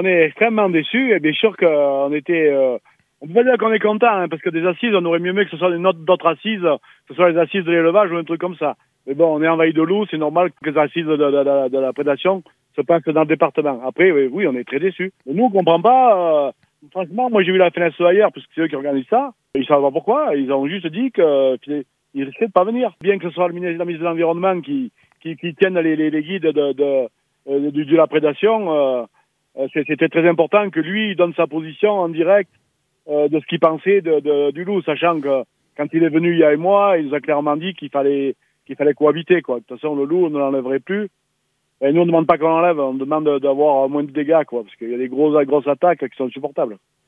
On est extrêmement déçus et bien sûr qu'on était... on peut pas dire qu'on est content, hein, parce que des assises, on aurait mieux aimé que ce soit d'autres assises, que ce soit les assises de l'élevage ou un truc comme ça. Mais bon, on est envahi de loups, c'est normal que les assises de la prédation se passent dans le département. Après, oui, on est très déçus. Mais nous, on comprend pas... franchement, moi j'ai vu la FNSE ailleurs, parce que c'est eux qui organisent ça. Ils savent pas pourquoi, ils ont juste dit qu'ils risquaient de pas venir. Bien que ce soit le ministre de l'Environnement qui tienne les guides de la prédation, c'était très important que lui donne sa position en direct de ce qu'il pensait du loup, sachant que quand il est venu il y a un mois, il nous a clairement dit qu'il fallait cohabiter, quoi. De toute façon, le loup, on ne l'enlèverait plus. Et nous, on ne demande pas qu'on l'enlève, on demande d'avoir moins de dégâts, quoi, parce qu'il y a des grosses attaques qui sont insupportables.